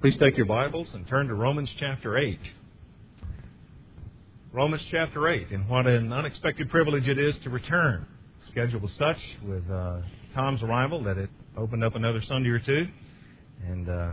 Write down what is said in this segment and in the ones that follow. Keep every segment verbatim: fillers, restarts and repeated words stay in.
Please take your Bibles and turn to Romans chapter eight. Romans chapter eight, and what an unexpected privilege it is to return. The schedule was such with uh, Tom's arrival that it opened up another Sunday or two. And uh,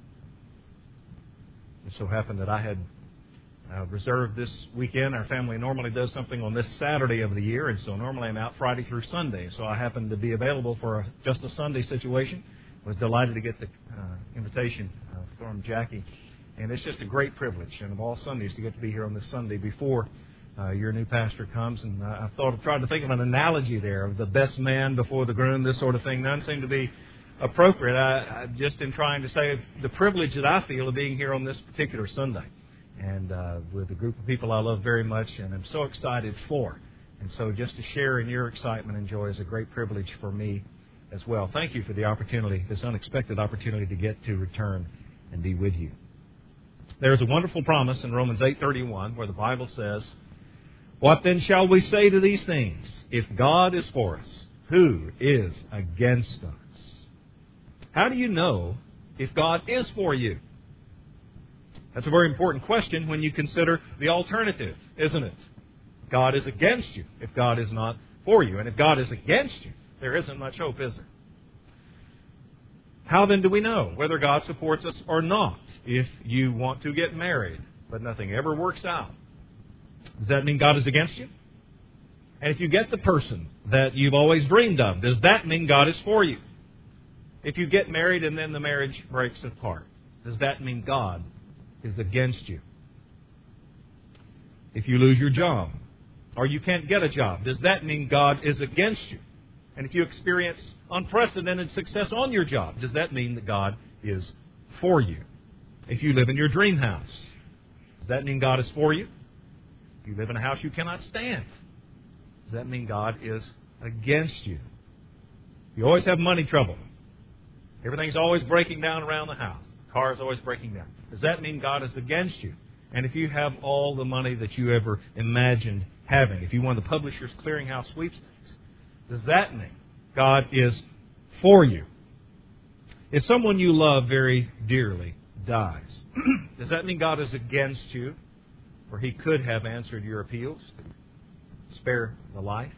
it so happened that I had uh, reserved this weekend. Our family normally does something on this Saturday of the year, and so normally I'm out Friday through Sunday. So I happened to be available for a, just a Sunday situation. Was delighted to get the uh, invitation uh, from Jackie. And it's just a great privilege, and of all Sundays, to get to be here on this Sunday before uh, your new pastor comes. And uh, I thought, I tried to think of an analogy there of the best man before the groom, this sort of thing. None seemed to be appropriate. I, I just in trying to say the privilege that I feel of being here on this particular Sunday, and uh, with a group of people I love very much, and I'm so excited for. And so just to share in your excitement and joy is a great privilege for me as well. Thank you for the opportunity, this unexpected opportunity to get to return and be with you. There's a wonderful promise in Romans eight thirty-one where the Bible says, "What then shall we say to these things? If God is for us, who is against us?" How do you know if God is for you? That's a very important question when you consider the alternative, isn't it? God is against you if God is not for you. And if God is against you, there isn't much hope, is there? How then do we know whether God supports us or not? If you want to get married, but nothing ever works out, does that mean God is against you? And if you get the person that you've always dreamed of, does that mean God is for you? If you get married and then the marriage breaks apart, does that mean God is against you? If you lose your job, or you can't get a job, does that mean God is against you? And if you experience unprecedented success on your job, does that mean that God is for you? If you live in your dream house, does that mean God is for you? If you live in a house you cannot stand, does that mean God is against you? You always have money trouble. Everything's always breaking down around the house. The car is always breaking down. Does that mean God is against you? And if you have all the money that you ever imagined having, if you won the Publishers Clearinghouse sweepstakes, does that mean God is for you? If someone you love very dearly dies, does that mean God is against you? For He could have answered your appeals to spare the life.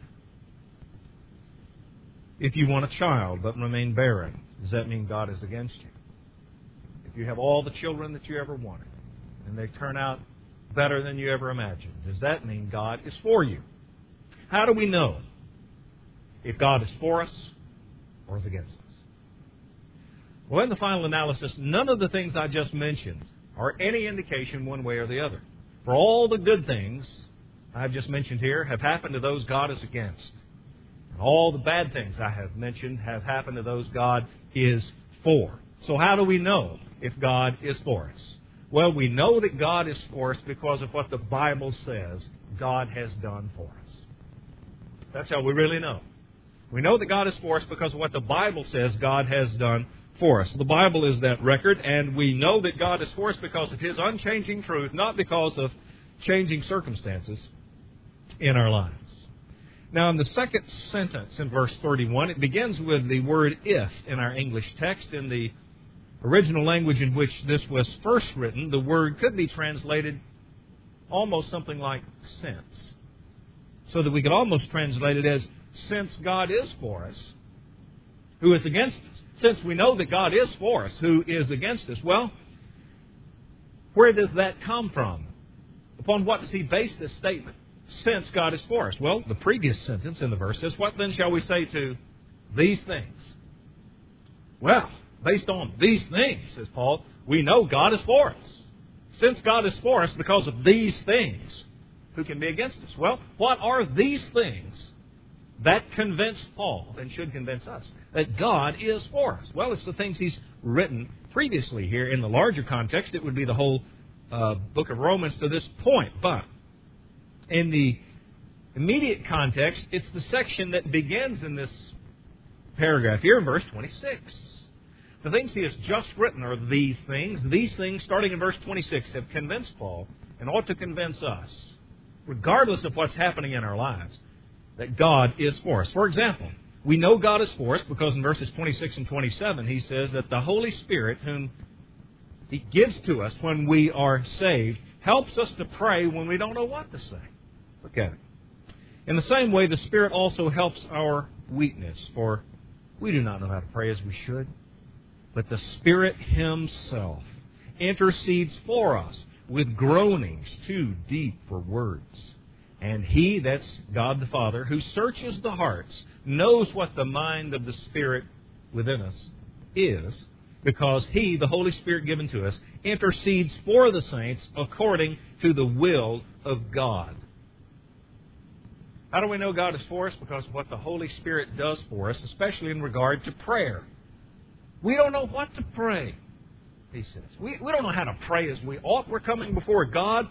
If you want a child but remain barren, does that mean God is against you? If you have all the children that you ever wanted and they turn out better than you ever imagined, does that mean God is for you? How do we know if God is for us or is against us? Well, in the final analysis, none of the things I just mentioned are any indication one way or the other. For all the good things I've just mentioned here have happened to those God is against. And all the bad things I have mentioned have happened to those God is for. So how do we know if God is for us? Well, we know that God is for us because of what the Bible says God has done for us. That's how we really know. We know that God is for us because of what the Bible says God has done for us. The Bible is that record, and we know that God is for us because of His unchanging truth, not because of changing circumstances in our lives. Now, in the second sentence in verse thirty-one, it begins with the word if in our English text. In the original language in which this was first written, the word could be translated almost something like since. So that we could almost translate it as, since God is for us, who is against us? Since we know that God is for us, who is against us? Well, where does that come from? Upon what does he base this statement? Since God is for us. Well, the previous sentence in the verse says, "What then shall we say to these things?" Well, based on these things, says Paul, we know God is for us. Since God is for us because of these things, who can be against us? Well, what are these things that convince Paul and should convince us that God is for us? Well, it's the things he's written previously here. In the larger context, it would be the whole uh, book of Romans to this point. But in the immediate context, it's the section that begins in this paragraph here in verse twenty-six. The things he has just written are these things. These things, starting in verse twenty-six, have convinced Paul and ought to convince us, regardless of what's happening in our lives, that God is for us. For example, we know God is for us because in verses twenty-six and twenty-seven he says that the Holy Spirit, whom He gives to us when we are saved, helps us to pray when we don't know what to say. Look at it. In the same way, the Spirit also helps our weakness, for we do not know how to pray as we should. But the Spirit Himself intercedes for us with groanings too deep for words. And He, that's God the Father, who searches the hearts, knows what the mind of the Spirit within us is, because He, the Holy Spirit given to us, intercedes for the saints according to the will of God. How do we know God is for us? Because of what the Holy Spirit does for us, especially in regard to prayer. We don't know what to pray, he says. We, we don't know how to pray as we ought. We're coming before God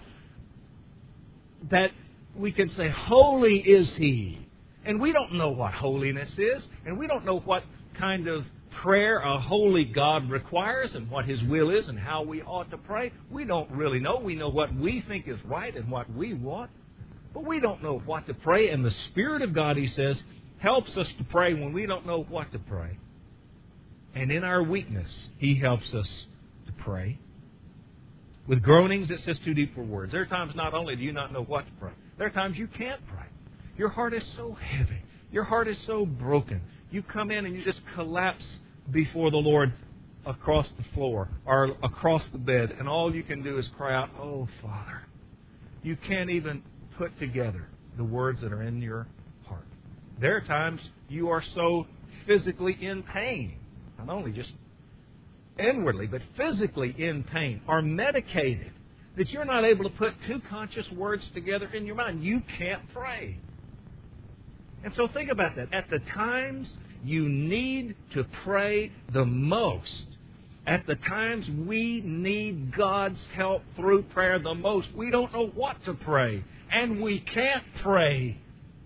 that we can say, holy is He. And we don't know what holiness is. And we don't know what kind of prayer a holy God requires and what His will is and how we ought to pray. We don't really know. We know what we think is right and what we want. But we don't know what to pray. And the Spirit of God, he says, helps us to pray when we don't know what to pray. And in our weakness, He helps us to pray. With groanings, it says too deep for words. There are times not only do you not know what to pray, there are times you can't pray. Your heart is so heavy. Your heart is so broken. You come in and you just collapse before the Lord across the floor or across the bed, and all you can do is cry out, oh, Father. You can't even put together the words that are in your heart. There are times you are so physically in pain, not only just inwardly, but physically in pain, or medicated, that you're not able to put two conscious words together in your mind. You can't pray. And so think about that. At the times you need to pray the most, at the times we need God's help through prayer the most, we don't know what to pray, and we can't pray.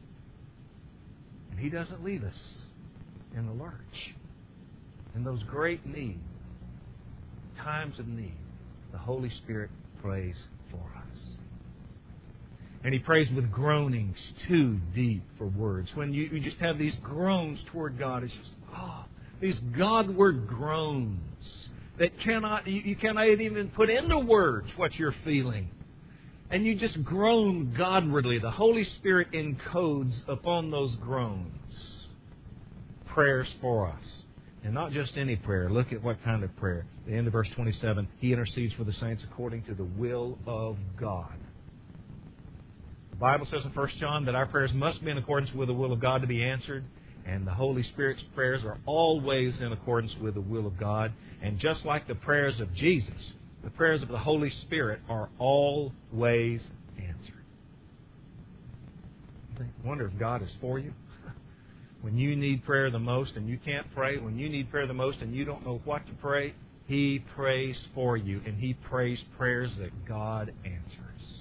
And He doesn't leave us in the lurch. In those great needs, times of need, the Holy Spirit prays for us. And He prays with groanings too deep for words. When you, you just have these groans toward God, it's just, oh, these Godward groans that cannot, you, you cannot even put into words what you're feeling. And you just groan Godwardly. The Holy Spirit encodes upon those groans prayers for us. And not just any prayer. Look at what kind of prayer. At the end of verse twenty-seven, He intercedes for the saints according to the will of God. The Bible says in First John that our prayers must be in accordance with the will of God to be answered. And the Holy Spirit's prayers are always in accordance with the will of God. And just like the prayers of Jesus, the prayers of the Holy Spirit are always answered. I wonder if God is for you. When you need prayer the most and you can't pray, when you need prayer the most and you don't know what to pray, He prays for you, and He prays prayers that God answers.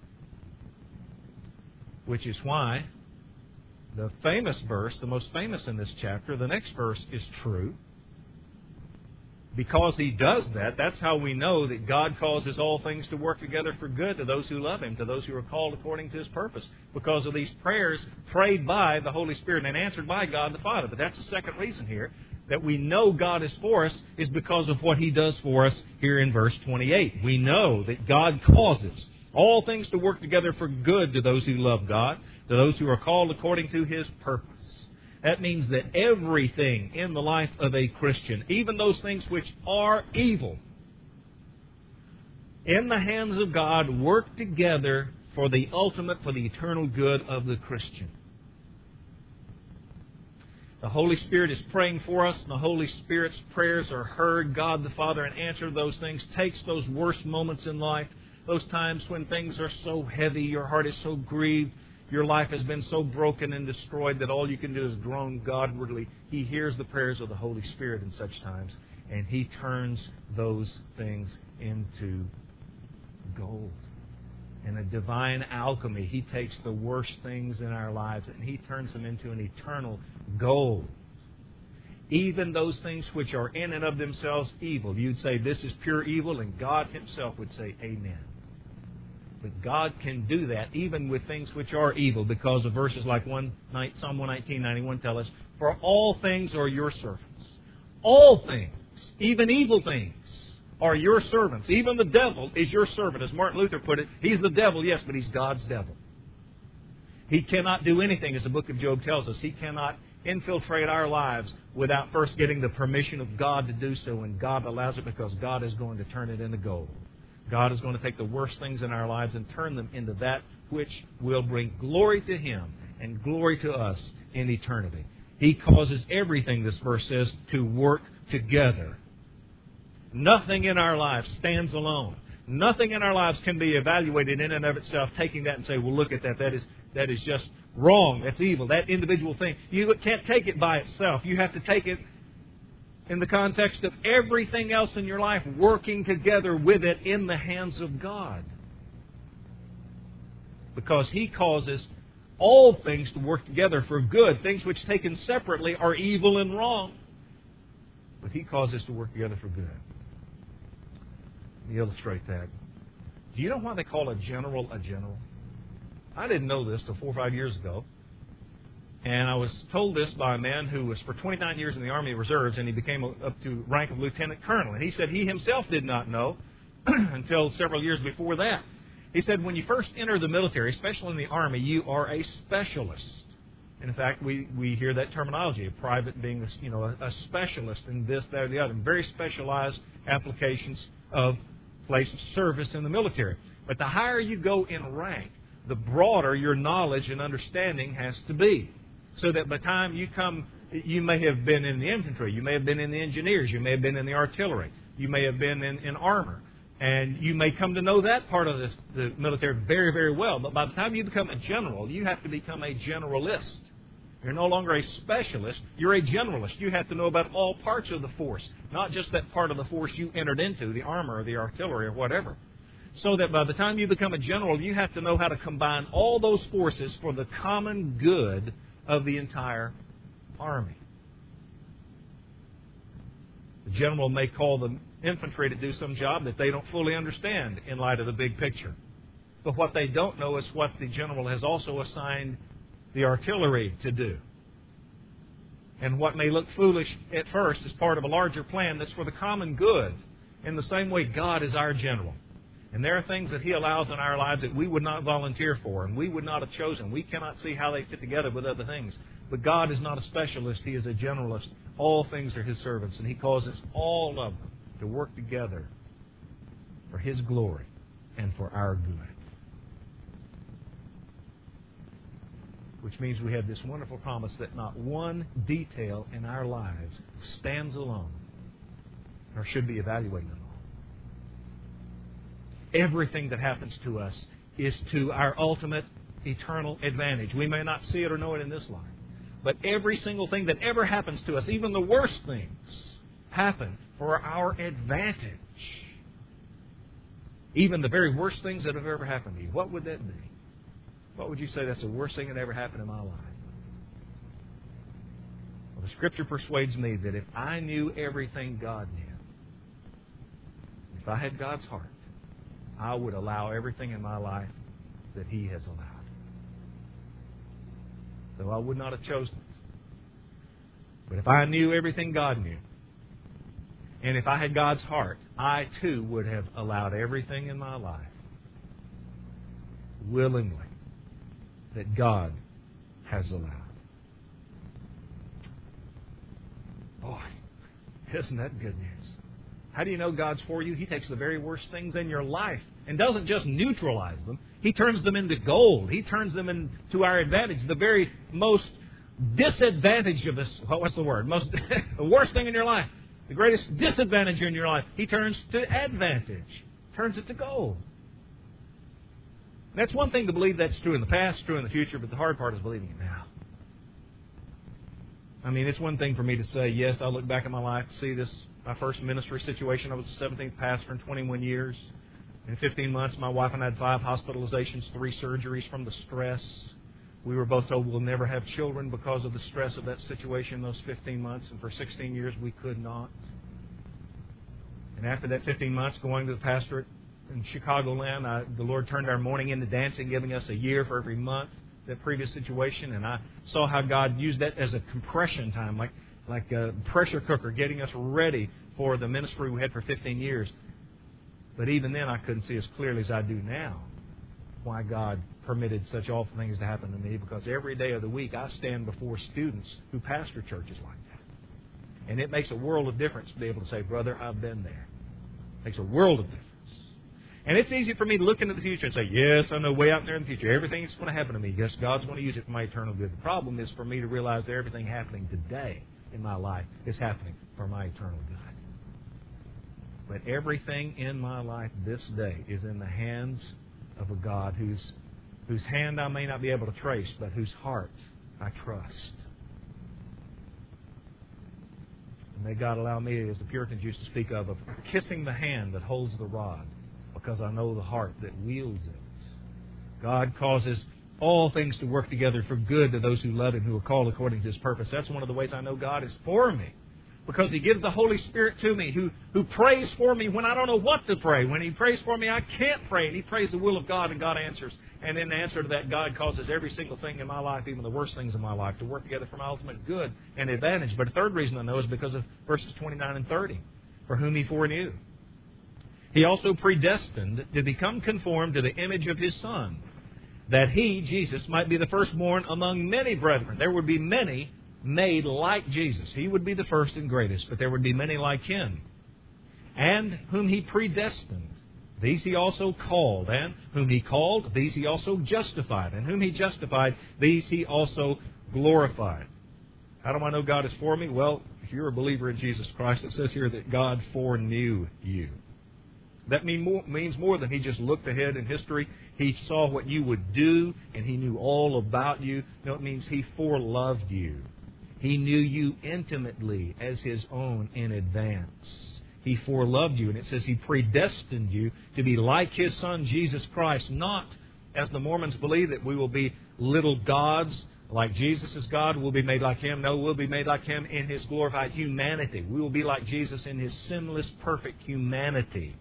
Which is why the famous verse, the most famous in this chapter, the next verse is true. Because He does that, that's how we know that God causes all things to work together for good to those who love Him, to those who are called according to His purpose. Because of these prayers prayed by the Holy Spirit and answered by God the Father. But that's the second reason here, that we know God is for us, is because of what He does for us here in verse twenty-eight. We know that God causes all things to work together for good to those who love God, to those who are called according to His purpose. That means that everything in the life of a Christian, even those things which are evil, in the hands of God, work together for the ultimate, for the eternal good of the Christian. The Holy Spirit is praying for us, and the Holy Spirit's prayers are heard. God the Father, and answer those things, takes those worst moments in life, those times when things are so heavy, your heart is so grieved, your life has been so broken and destroyed that all you can do is groan Godwardly. He hears the prayers of the Holy Spirit in such times, and He turns those things into gold. In a divine alchemy, He takes the worst things in our lives and He turns them into an eternal gold. Even those things which are in and of themselves evil, you'd say this is pure evil, and God Himself would say amen. But God can do that even with things which are evil, because of verses like Psalm one nineteen, ninety-one tell us, for all things are your servants. All things, even evil things, are your servants. Even the devil is your servant. As Martin Luther put it, he's the devil, yes, but he's God's devil. He cannot do anything, as the book of Job tells us. He cannot infiltrate our lives without first getting the permission of God to do so, and God allows it because God is going to turn it into gold. God is going to take the worst things in our lives and turn them into that which will bring glory to Him and glory to us in eternity. He causes everything, this verse says, to work together. Nothing in our lives stands alone. Nothing in our lives can be evaluated in and of itself, taking that and say, well, look at that. That is, that is just wrong. That's evil. That individual thing. You can't take it by itself. You have to take it in the context of everything else in your life working together with it in the hands of God. Because He causes all things to work together for good. Things which taken separately are evil and wrong. But He causes to work together for good. Let me illustrate that. Do you know why they call a general a general? I didn't know this till four or five years ago. And I was told this by a man who was for twenty-nine years in the Army Reserves, and he became up to rank of lieutenant colonel. And he said he himself did not know until several years before that. He said when you first enter the military, especially in the Army, you are a specialist. And in fact, we, we hear that terminology, a private being you know, a, a specialist in this, that, or the other. Very specialized applications of place of service in the military. But the higher you go in rank, the broader your knowledge and understanding has to be. So that by the time you come, you may have been in the infantry, you may have been in the engineers, you may have been in the artillery, you may have been in, in armor. And you may come to know that part of this, the military very, very well. But by the time you become a general, you have to become a generalist. You're no longer a specialist. You're a generalist. You have to know about all parts of the force, not just that part of the force you entered into, the armor or the artillery or whatever. So that by the time you become a general, you have to know how to combine all those forces for the common good of the entire army. The general may call the infantry to do some job that they don't fully understand in light of the big picture. But what they don't know is what the general has also assigned the artillery to do. And what may look foolish at first is part of a larger plan that's for the common good. In the same way, God is our general. And there are things that He allows in our lives that we would not volunteer for and we would not have chosen. We cannot see how they fit together with other things. But God is not a specialist. He is a generalist. All things are His servants, and He causes all of them to work together for His glory and for our good. Which means we have this wonderful promise that not one detail in our lives stands alone or should be evaluated alone. Everything that happens to us is to our ultimate eternal advantage. We may not see it or know it in this life, but every single thing that ever happens to us, even the worst things, happen for our advantage. Even the very worst things that have ever happened to you. What would that be? What would you say that's the worst thing that ever happened in my life? Well, the Scripture persuades me that if I knew everything God knew, if I had God's heart, I would allow everything in my life that He has allowed. Though I would not have chosen it. But if I knew everything God knew, and if I had God's heart, I too would have allowed everything in my life willingly that God has allowed. Boy, isn't that good news? How do you know God's for you? He takes the very worst things in your life and doesn't just neutralize them. He turns them into gold. He turns them into our advantage. The very most disadvantage of us, what's the word? Most the worst thing in your life. The greatest disadvantage in your life, He turns to advantage. Turns it to gold. That's one thing to believe that's true in the past, true in the future, but the hard part is believing it now. I mean, it's one thing for me to say, yes, I look back at my life, see this, my first ministry situation. I was the seventeenth pastor in twenty-one years. In fifteen months, my wife and I had five hospitalizations, three surgeries from the stress. We were both told we'll never have children because of the stress of that situation in those fifteen months. And for sixteen years, we could not. And after that fifteen months, going to the pastorate in Chicagoland, I, the Lord turned our morning into dancing, giving us a year for every month, that previous situation. And I saw how God used that as a compression time, like, like a pressure cooker, getting us ready for the ministry we had for fifteen years. But even then, I couldn't see as clearly as I do now why God permitted such awful things to happen to me, because every day of the week I stand before students who pastor churches like that. And it makes a world of difference to be able to say, brother, I've been there. It makes a world of difference. And it's easy for me to look into the future and say, yes, I know way out there in the future, everything that's going to happen to me, yes, God's going to use it for my eternal good. The problem is for me to realize that everything happening today in my life is happening for my eternal good. But everything in my life this day is in the hands of a God whose, whose hand I may not be able to trace, but whose heart I trust. And may God allow me, as the Puritans used to speak of, of kissing the hand that holds the rod, because I know the heart that wields it. God causes all things to work together for good to those who love Him, who are called according to His purpose. That's one of the ways I know God is for me, because He gives the Holy Spirit to me, who, who prays for me when I don't know what to pray. When He prays for me, I can't pray, and He prays the will of God, and God answers. And in answer to that, God causes every single thing in my life, even the worst things in my life, to work together for my ultimate good and advantage. But the third reason I know is because of verses twenty-nine and thirty, for whom He foreknew. He also predestined to become conformed to the image of His Son, that He, Jesus, might be the firstborn among many brethren. There would be many made like Jesus. He would be the first and greatest, but there would be many like Him. And whom He predestined, these He also called. And whom He called, these He also justified. And whom He justified, these He also glorified. How do I know God is for me? Well, if you're a believer in Jesus Christ, it says here that God foreknew you. That mean more, means more than He just looked ahead in history. He saw what you would do, and He knew all about you. No, it means He foreloved you. He knew you intimately as His own in advance. He foreloved you, and it says He predestined you to be like His Son, Jesus Christ, not, as the Mormons believe, that we will be little gods, like Jesus is God, we'll be made like Him. No, we'll be made like Him in His glorified humanity. We will be like Jesus in His sinless, perfect humanity.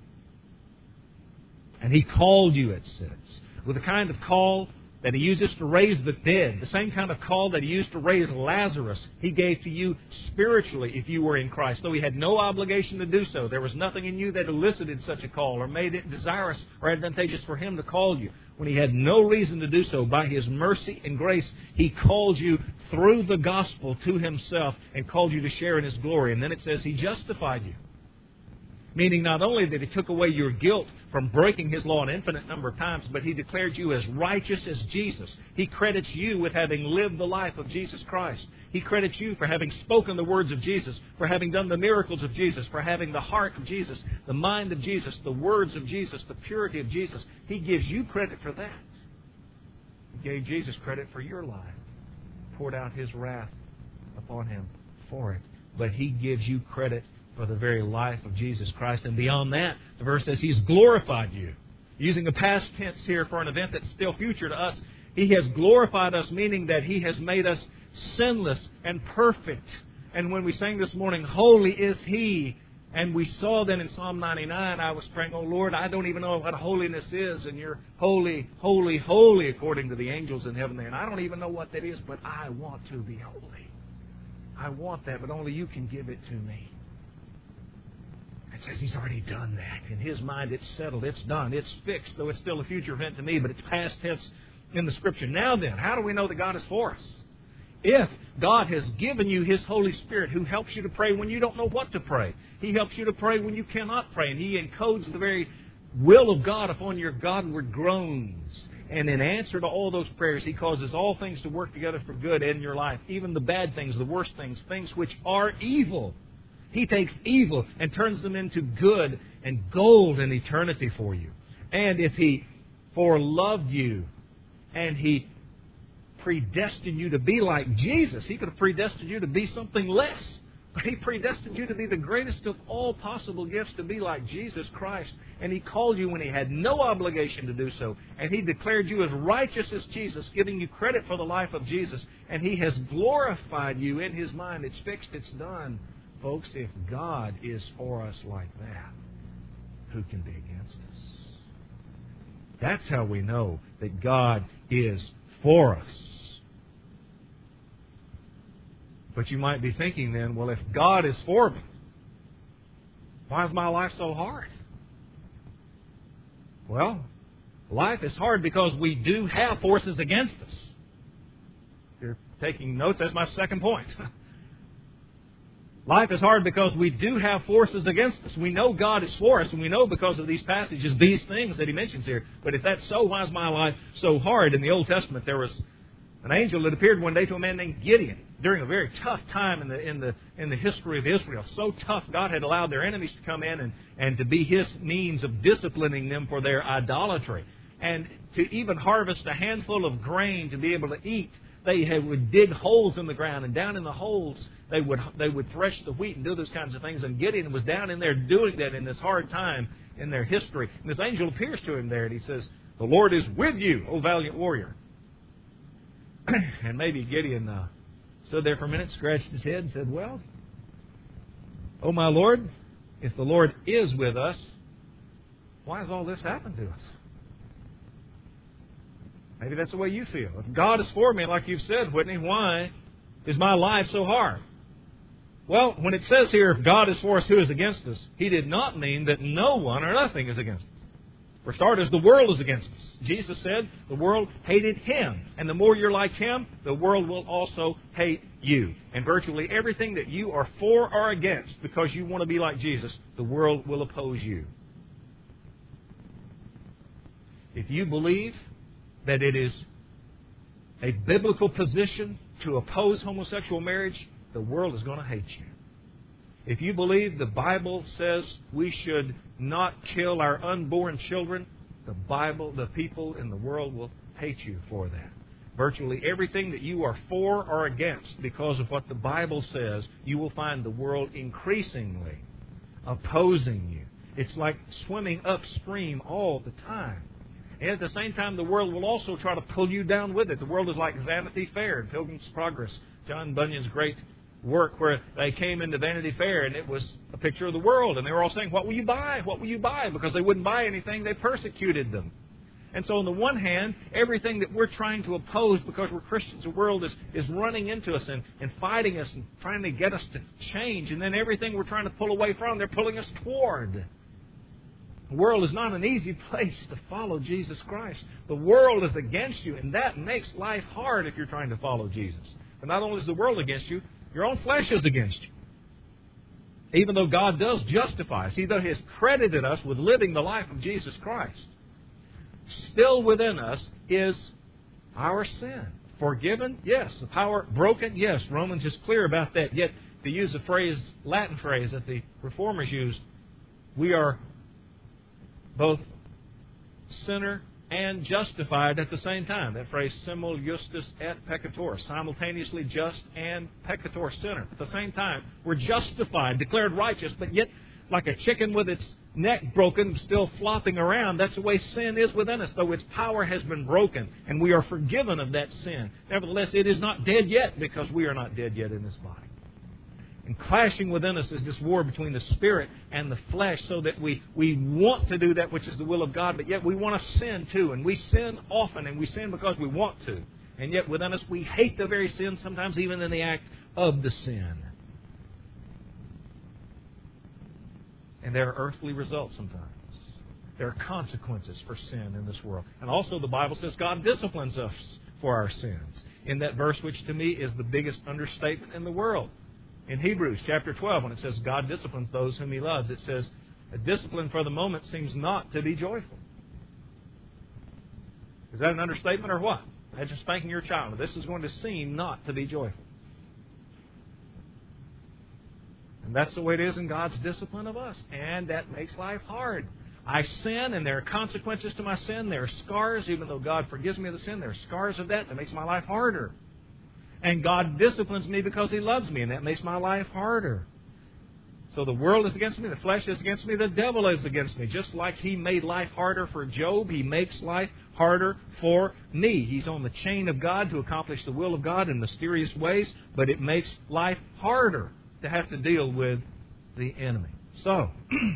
And He called you, it says, with the kind of call that He uses to raise the dead. The same kind of call that He used to raise Lazarus, He gave to you spiritually if you were in Christ. Though He had no obligation to do so, there was nothing in you that elicited such a call or made it desirous or advantageous for Him to call you. When He had no reason to do so, by His mercy and grace, He called you through the gospel to Himself and called you to share in His glory. And then it says He justified you. Meaning not only that He took away your guilt from breaking His law an infinite number of times, but He declared you as righteous as Jesus. He credits you with having lived the life of Jesus Christ. He credits you for having spoken the words of Jesus, for having done the miracles of Jesus, for having the heart of Jesus, the mind of Jesus, the words of Jesus, the purity of Jesus. He gives you credit for that. He gave Jesus credit for your life, poured out His wrath upon Him for it. But He gives you credit for the very life of Jesus Christ. And beyond that, the verse says He's glorified you. Using a past tense here for an event that's still future to us, He has glorified us, meaning that He has made us sinless and perfect. And when we sang this morning, holy is He, and we saw then in Psalm ninety-nine, I was praying, oh Lord, I don't even know what holiness is, and You're holy, holy, holy according to the angels in heaven there. And I don't even know what that is, but I want to be holy. I want that, but only You can give it to me. It says He's already done that. In His mind, it's settled. It's done. It's fixed, though it's still a future event to me, but it's past tense in the Scripture. Now then, how do we know that God is for us? If God has given you His Holy Spirit, who helps you to pray when you don't know what to pray. He helps you to pray when you cannot pray, and He encodes the very will of God upon your Godward groans. And in answer to all those prayers, He causes all things to work together for good in your life, even the bad things, the worst things, things which are evil. He takes evil and turns them into good and gold in eternity for you. And if He foreloved you and He predestined you to be like Jesus, He could have predestined you to be something less. But He predestined you to be the greatest of all possible gifts, to be like Jesus Christ. And He called you when He had no obligation to do so. And He declared you as righteous as Jesus, giving you credit for the life of Jesus. And He has glorified you in His mind. It's fixed, it's done. Folks, if God is for us like that, who can be against us? That's how we know that God is for us. But you might be thinking then, well, if God is for me, why is my life so hard? Well, life is hard because we do have forces against us. If you're taking notes, that's my second point. Life is hard because we do have forces against us. We know God is for us, and we know because of these passages, these things that He mentions here. But if that's so, why is my life so hard? In the Old Testament, there was an angel that appeared one day to a man named Gideon during a very tough time in the in the in the history of Israel. So tough, God had allowed their enemies to come in and, and to be His means of disciplining them for their idolatry. And to even harvest a handful of grain to be able to eat, they had, would dig holes in the ground, and down in the holes they would they would thresh the wheat and do those kinds of things. And Gideon was down in there doing that in this hard time in their history. And this angel appears to him there, and he says, "The Lord is with you, O valiant warrior." And maybe Gideon uh, stood there for a minute, scratched his head, and said, "Well, oh my Lord, if the Lord is with us, why has all this happened to us?" Maybe that's the way you feel. If God is for me, like you've said, Whitney, why is my life so hard? Well, when it says here, if God is for us, who is against us? He did not mean that no one or nothing is against us. For starters, the world is against us. Jesus said the world hated Him. And the more you're like Him, the world will also hate you. And virtually everything that you are for or against, because you want to be like Jesus, the world will oppose you. If you believe that it is a biblical position to oppose homosexual marriage, the world is going to hate you. If you believe the Bible says we should not kill our unborn children, the Bible, the people in the world will hate you for that. Virtually everything that you are for or against because of what the Bible says, you will find the world increasingly opposing you. It's like swimming upstream all the time. And at the same time, the world will also try to pull you down with it. The world is like Vanity Fair, Pilgrim's Progress, John Bunyan's great work, where they came into Vanity Fair and it was a picture of the world. And they were all saying, "What will you buy? What will you buy?" Because they wouldn't buy anything, they persecuted them. And so on the one hand, everything that we're trying to oppose because we're Christians, the world is, is running into us and, and fighting us and trying to get us to change. And then everything we're trying to pull away from, they're pulling us toward. The world is not an easy place to follow Jesus Christ. The world is against you, and that makes life hard if you're trying to follow Jesus. But not only is the world against you, your own flesh is against you. Even though God does justify us, He has credited us with living the life of Jesus Christ, still within us is our sin. Forgiven? Yes. The power broken? Yes. Romans is clear about that. Yet, to use a phrase, Latin phrase that the Reformers used, we are both sinner and justified at the same time. That phrase, simul justus et peccator, simultaneously just and peccator, sinner. At the same time, we're justified, declared righteous, but yet like a chicken with its neck broken, still flopping around. That's the way sin is within us, though its power has been broken, and we are forgiven of that sin. Nevertheless, it is not dead yet, because we are not dead yet in this body. And clashing within us is this war between the Spirit and the flesh, so that we, we want to do that which is the will of God, but yet we want to sin too. And we sin often, and we sin because we want to. And yet within us we hate the very sin, sometimes even in the act of the sin. And there are earthly results sometimes. There are consequences for sin in this world. And also the Bible says God disciplines us for our sins. In that verse, which to me is the biggest understatement in the world. In Hebrews chapter twelve, when it says God disciplines those whom He loves, it says, a discipline for the moment seems not to be joyful. Is that an understatement or what? Imagine spanking your child. This is going to seem not to be joyful. And that's the way it is in God's discipline of us. And that makes life hard. I sin, and there are consequences to my sin. There are scars. Even though God forgives me of the sin, there are scars of that. That makes my life harder. And God disciplines me because He loves me, and that makes my life harder. So the world is against me, the flesh is against me, the devil is against me. Just like He made life harder for Job, He makes life harder for me. He's on the chain of God to accomplish the will of God in mysterious ways, but it makes life harder to have to deal with the enemy. So,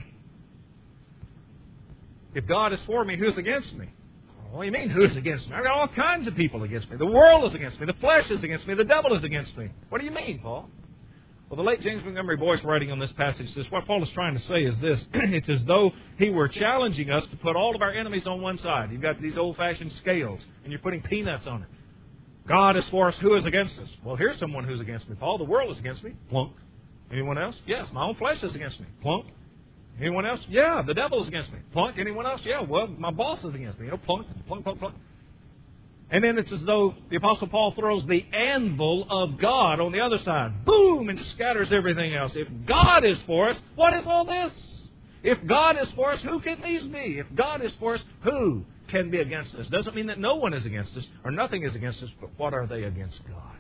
if God is for me, who's against me? What do you mean, who's against me? I've got all kinds of people against me. The world is against me. The flesh is against me. The devil is against me. What do you mean, Paul? Well, the late James Montgomery Boyce, writing on this passage, says what Paul is trying to say is this. It's as though he were challenging us to put all of our enemies on one side. You've got these old-fashioned scales, and you're putting peanuts on it. God is for us. Who is against us? Well, here's someone who's against me, Paul. The world is against me. Plunk. Anyone else? Yes, my own flesh is against me. Plunk. Anyone else? Yeah, the devil is against me. Plunk. Anyone else? Yeah, well, my boss is against me. You know, plunk, plunk, plunk, plunk. And then it's as though the Apostle Paul throws the anvil of God on the other side. Boom! And scatters everything else. If God is for us, what is all this? If God is for us, who can these be? If God is for us, who can be against us? Doesn't mean that no one is against us or nothing is against us, but what are they against God?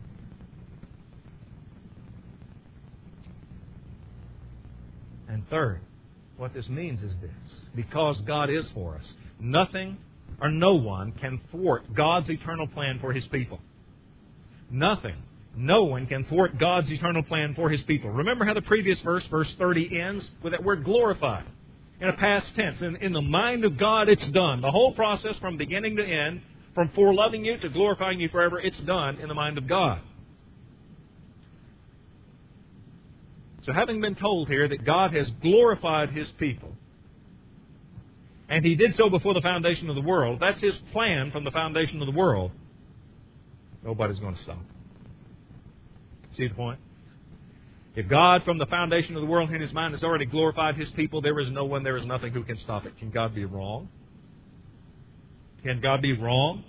And third, what this means is this. Because God is for us, nothing or no one can thwart God's eternal plan for His people. Nothing, no one can thwart God's eternal plan for His people. Remember how the previous verse, verse thirty, ends with that word glorified. In a past tense. In, in the mind of God, it's done. The whole process from beginning to end, from foreloving you to glorifying you forever, it's done in the mind of God. So having been told here that God has glorified His people, and He did so before the foundation of the world, that's His plan from the foundation of the world, nobody's going to stop it. See the point? If God from the foundation of the world in His mind has already glorified His people, there is no one, there is nothing who can stop it. Can God be wrong? Can God be wrong?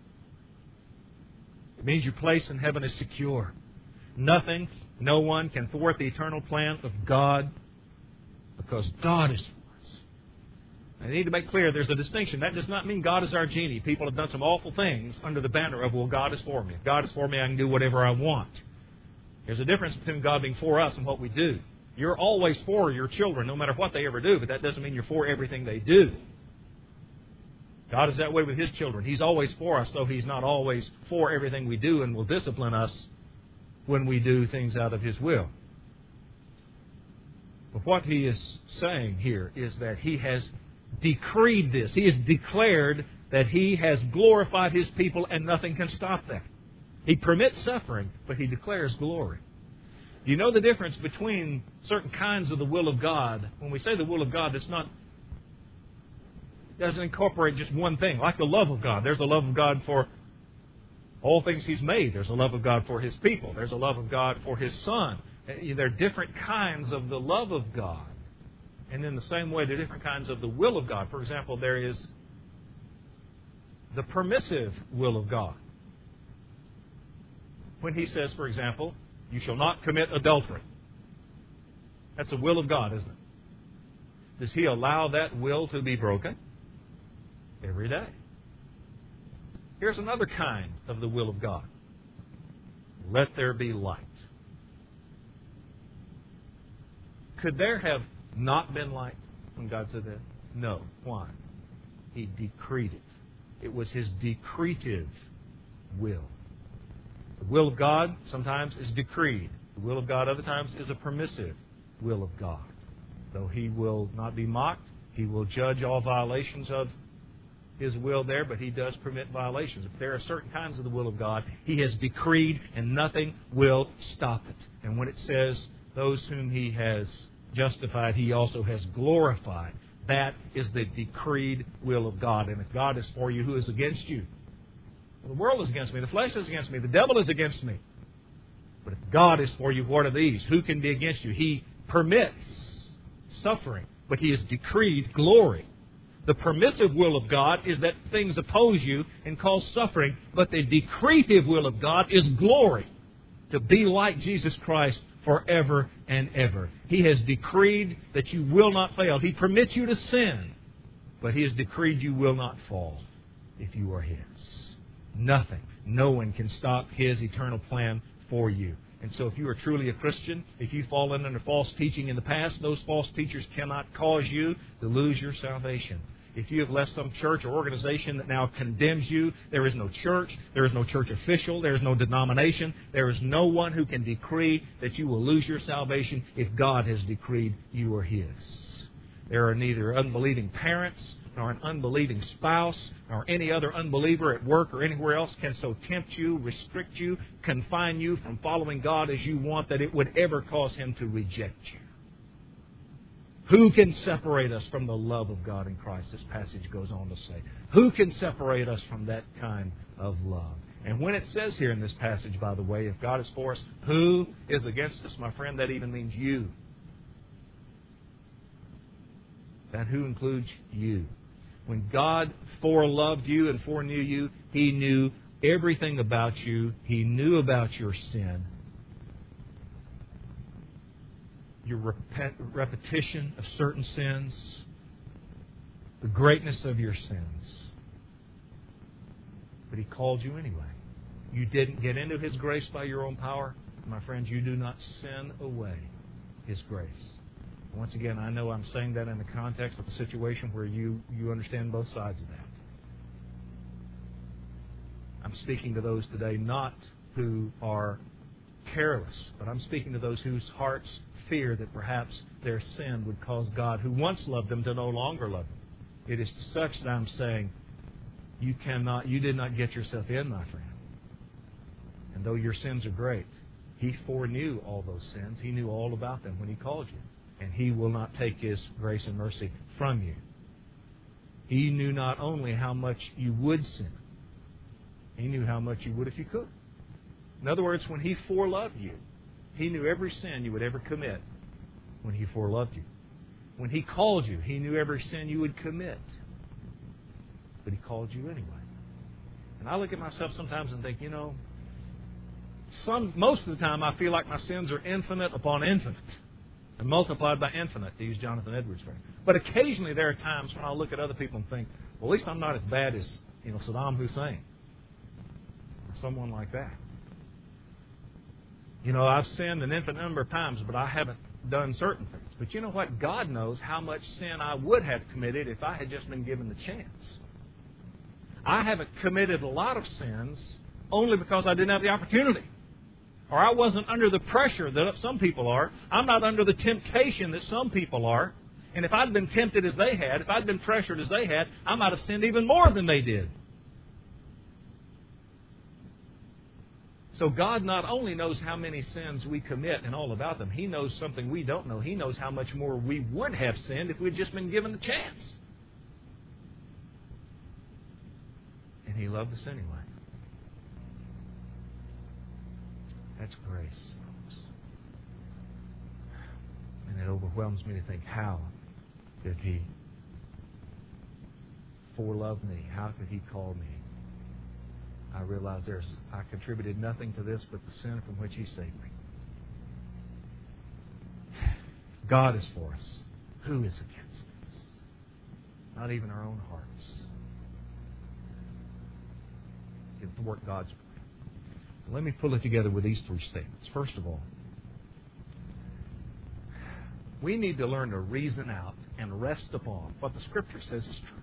It means your place in heaven is secure. Nothing, no one can thwart the eternal plan of God because God is for us. I need to make clear there's a distinction. That does not mean God is our genie. People have done some awful things under the banner of, well, God is for me. If God is for me, I can do whatever I want. There's a difference between God being for us and what we do. You're always for your children, no matter what they ever do, but that doesn't mean you're for everything they do. God is that way with His children. He's always for us, though He's not always for everything we do and will discipline us when we do things out of His will. But what He is saying here is that He has decreed this. He has declared that He has glorified His people and nothing can stop that. He permits suffering, but He declares glory. Do you know the difference between certain kinds of the will of God? When we say the will of God, it's not, it doesn't incorporate just one thing. Like the love of God. There's a love of God for all things He's made. There's a love of God for His people. There's a love of God for His Son. There are different kinds of the love of God. And in the same way, there are different kinds of the will of God. For example, there is the permissive will of God. When He says, for example, you shall not commit adultery. That's the will of God, isn't it? Does He allow that will to be broken? Every day. Here's another kind of the will of God. Let there be light. Could there have not been light when God said that? No. Why? He decreed it. It was His decretive will. The will of God sometimes is decreed. The will of God other times is a permissive will of God. Though He will not be mocked, He will judge all violations of His will there, but He does permit violations. If there are certain kinds of the will of God, He has decreed and nothing will stop it. And when it says those whom He has justified, He also has glorified. That is the decreed will of God. And if God is for you, who is against you? Well, the world is against me. The flesh is against me. The devil is against me. But if God is for you, what are these? Who can be against you? He permits suffering, but He has decreed glory. The permissive will of God is that things oppose you and cause suffering, but the decretive will of God is glory, to be like Jesus Christ forever and ever. He has decreed that you will not fail. He permits you to sin, but He has decreed you will not fall if you are His. Nothing, no one can stop His eternal plan for you. And so if you are truly a Christian, if you've fallen under false teaching in the past, those false teachers cannot cause you to lose your salvation. If you have left some church or organization that now condemns you, there is no church, there is no church official, there is no denomination, there is no one who can decree that you will lose your salvation if God has decreed you are His. There are neither unbelieving parents, nor an unbelieving spouse, nor any other unbeliever at work or anywhere else can so tempt you, restrict you, confine you from following God as you want that it would ever cause Him to reject you. Who can separate us from the love of God in Christ? This passage goes on to say. Who can separate us from that kind of love? And when it says here in this passage, by the way, if God is for us, who is against us, my friend? That even means you. That who includes you. When God foreloved you and foreknew you, He knew everything about you. He knew about your sin. Your repet- repetition of certain sins. The greatness of your sins. But He called you anyway. You didn't get into His grace by your own power. My friends, you do not sin away His grace. Once again, I know I'm saying that in the context of a situation where you, you understand both sides of that. I'm speaking to those today not who are careless, but I'm speaking to those whose hearts fear that perhaps their sin would cause God, who once loved them, to no longer love them. It is to such that I'm saying, you cannot, you did not get yourself in, my friend. And though your sins are great, He foreknew all those sins. He knew all about them when He called you. And He will not take His grace and mercy from you. He knew not only how much you would sin, He knew how much you would if you could. In other words, when He foreloved you, He knew every sin you would ever commit when He foreloved you. When He called you, He knew every sin you would commit. But He called you anyway. And I look at myself sometimes and think, you know, some most of the time I feel like my sins are infinite upon infinite. And multiplied by infinite, to use Jonathan Edwards' phrase. But occasionally there are times when I'll look at other people and think, well, at least I'm not as bad as, you know, Saddam Hussein. Or someone like that. You know, I've sinned an infinite number of times, but I haven't done certain things. But you know what? God knows how much sin I would have committed if I had just been given the chance. I haven't committed a lot of sins only because I didn't have the opportunity. Or I wasn't under the pressure that some people are. I'm not under the temptation that some people are. And if I'd been tempted as they had, if I'd been pressured as they had, I might have sinned even more than they did. So God not only knows how many sins we commit and all about them, He knows something we don't know. He knows how much more we would have sinned if we'd just been given the chance. And He loved us anyway. That's grace, folks. And it overwhelms me to think, how did He forelove me? How could He call me? I realize there's I contributed nothing to this but the sin from which He saved me. God is for us. Who is against us? Not even our own hearts. Get to work God's way. Let me pull it together with these three statements. First of all, we need to learn to reason out and rest upon what the Scripture says is true.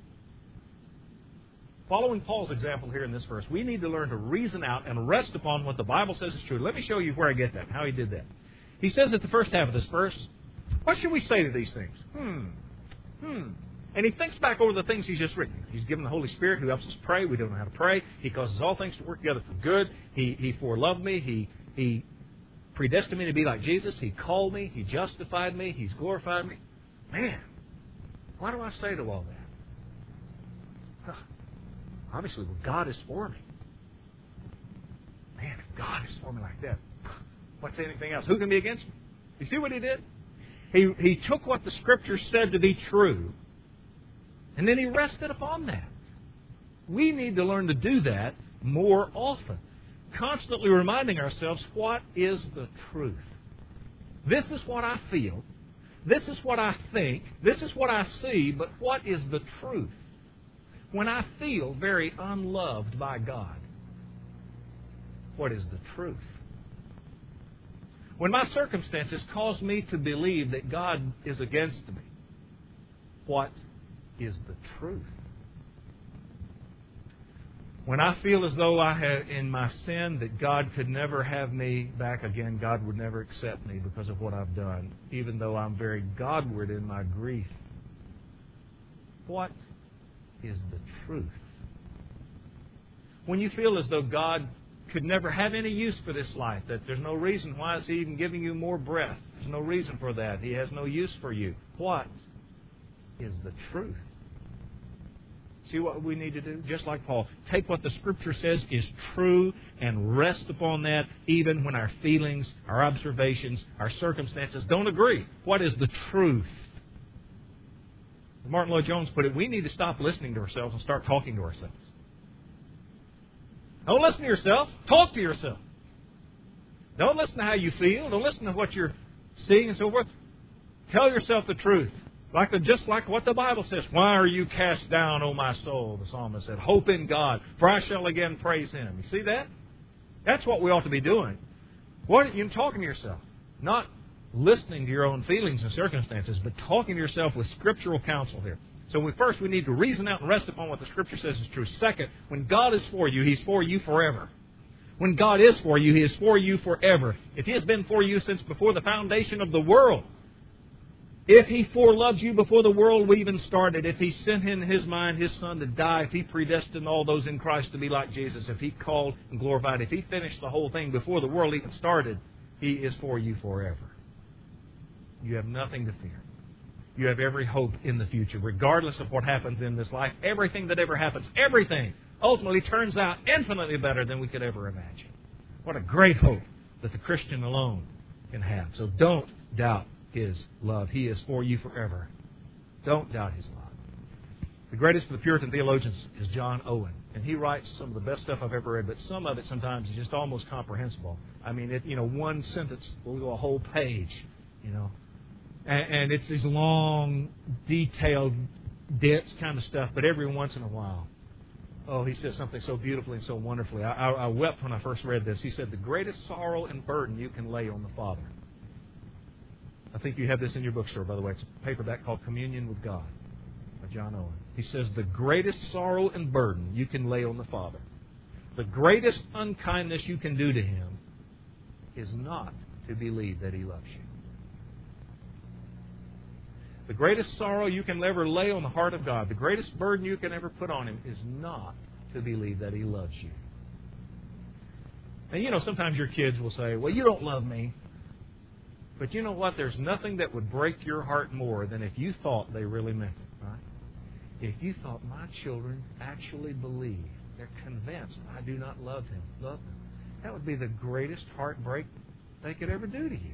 Following Paul's example here in this verse, we need to learn to reason out and rest upon what the Bible says is true. Let me show you where I get that, how he did that. He says at the first half of this verse, what should we say to these things? Hmm. Hmm. And he thinks back over the things he's just written. He's given the Holy Spirit who helps us pray. We don't know how to pray. He causes all things to work together for good. He, he foreloved me. He, he predestined me to be like Jesus. He called me. He justified me. He's glorified me. Man, what do I say to all that? Huh. Obviously, well, God is for me. Man, if God is for me like that, what's anything else? Who can be against me? You see what he did? He, he took what the Scripture said to be true, and then he rested upon that. We need to learn to do that more often. Constantly reminding ourselves, what is the truth? This is what I feel. This is what I think. This is what I see. But what is the truth? When I feel very unloved by God, what is the truth? When my circumstances cause me to believe that God is against me, what is the truth? When I feel as though I have in my sin that God could never have me back again, God would never accept me because of what I've done, even though I'm very Godward in my grief. What is the truth? When you feel as though God could never have any use for this life, that there's no reason why is He even giving you more breath. There's no reason for that. He has no use for you. What is the truth? See what we need to do? Just like Paul, take what the Scripture says is true and rest upon that even when our feelings, our observations, our circumstances don't agree. What is the truth? Martin Lloyd-Jones put it, we need to stop listening to ourselves and start talking to ourselves. Don't listen to yourself. Talk to yourself. Don't listen to how you feel. Don't listen to what you're seeing and so forth. Tell yourself the truth. Like the, just like what the Bible says. Why are you cast down, O my soul? The psalmist said. Hope in God, for I shall again praise Him. You see that? That's what we ought to be doing. What you're talking to yourself. Not listening to your own feelings and circumstances, but talking to yourself with scriptural counsel here. So we, first we need to reason out and rest upon what the Scripture says is true. Second, when God is for you, He's for you forever. When God is for you, He is for you forever. If He has been for you since before the foundation of the world, if He foreloved you before the world even started, if He sent in His mind His Son to die, if He predestined all those in Christ to be like Jesus, if He called and glorified, if He finished the whole thing before the world even started, He is for you forever. You have nothing to fear. You have every hope in the future, regardless of what happens in this life. Everything that ever happens, everything ultimately turns out infinitely better than we could ever imagine. What a great hope that the Christian alone can have. So don't doubt His love. He is for you forever. Don't doubt His love. The greatest of the Puritan theologians is John Owen. And he writes some of the best stuff I've ever read, but some of it sometimes is just almost comprehensible. I mean, it, you know, one sentence will go a whole page, you know. And, and it's these long, detailed, dense kind of stuff, but every once in a while, oh, he says something so beautifully and so wonderfully. I, I, I wept when I first read this. He said, the greatest sorrow and burden you can lay on the Father. I think you have this in your bookstore, by the way. It's a paperback called Communion with God by John Owen. He says, the greatest sorrow and burden you can lay on the Father, the greatest unkindness you can do to Him is not to believe that He loves you. The greatest sorrow you can ever lay on the heart of God, the greatest burden you can ever put on Him is not to believe that He loves you. And you know, sometimes your kids will say, well, you don't love me. But you know what? There's nothing that would break your heart more than if you thought they really meant it, right? If you thought, my children actually believe, they're convinced I do not love him, love them. That would be the greatest heartbreak they could ever do to you.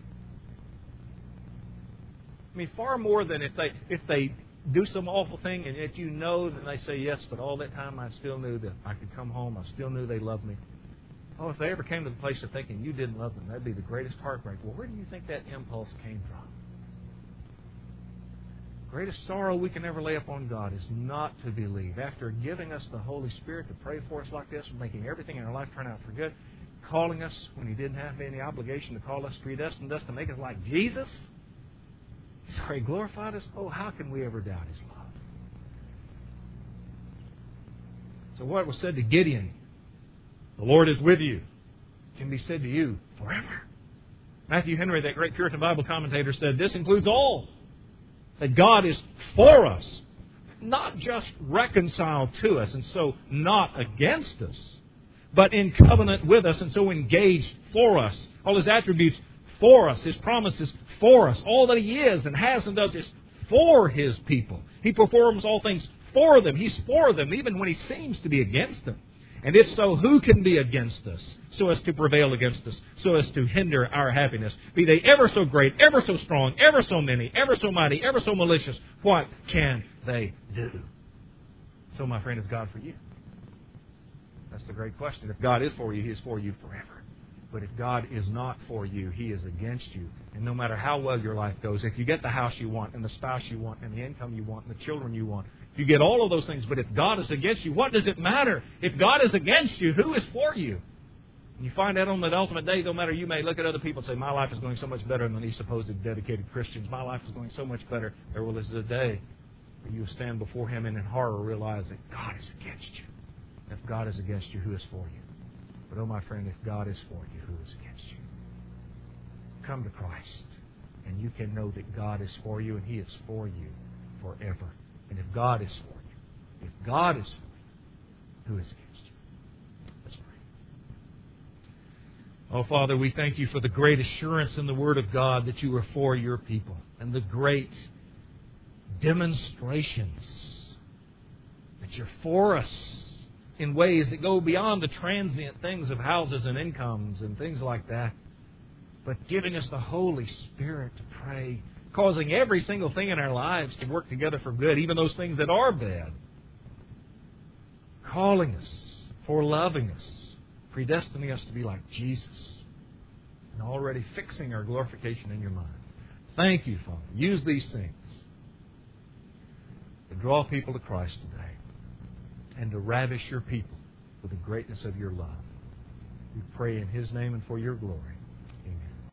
I mean, far more than if they if they do some awful thing and yet you know that they say, yes, but all that time I still knew that I could come home, I still knew they loved me. Oh, if they ever came to the place of thinking you didn't love them, that'd be the greatest heartbreak. Well, where do you think that impulse came from? The greatest sorrow we can ever lay upon God is not to believe. After giving us the Holy Spirit to pray for us like this, making everything in our life turn out for good, calling us when He didn't have any obligation to call us, predestined us to make us like Jesus. He's already glorified us. Oh, how can we ever doubt His love? So what was said to Gideon, the Lord is with you, can be said to you forever. Matthew Henry, that great Puritan Bible commentator, said this includes all. That God is for us, not just reconciled to us and so not against us, but in covenant with us and so engaged for us. All His attributes for us, His promises for us. All that He is and has and does is for His people. He performs all things for them. He's for them even when He seems to be against them. And if so, who can be against us so as to prevail against us, so as to hinder our happiness? Be they ever so great, ever so strong, ever so many, ever so mighty, ever so malicious, what can they do? So, my friend, is God for you? That's the great question. If God is for you, He is for you forever. But if God is not for you, He is against you. And no matter how well your life goes, if you get the house you want, and the spouse you want, and the income you want, and the children you want, if you get all of those things, but if God is against you, what does it matter? If God is against you, who is for you? And you find out on that ultimate day, no matter, you may look at other people and say, my life is going so much better than these supposed dedicated Christians. My life is going so much better. There will is a day where you stand before Him and in horror realize that God is against you. If God is against you, who is for you? But, oh, my friend, if God is for you, who is against you? Come to Christ, and you can know that God is for you, and He is for you forever. And if God is for you, if God is for you, who is against you? Let's pray. Oh, Father, we thank you for the great assurance in the Word of God that you are for your people, and the great demonstrations that you're for us in ways that go beyond the transient things of houses and incomes and things like that, but giving us the Holy Spirit to pray, causing every single thing in our lives to work together for good, even those things that are bad, calling us, foreloving us, predestining us to be like Jesus, and already fixing our glorification in your mind. Thank you, Father. Use these things to draw people to Christ today and to ravish your people with the greatness of your love. We pray in His name and for your glory.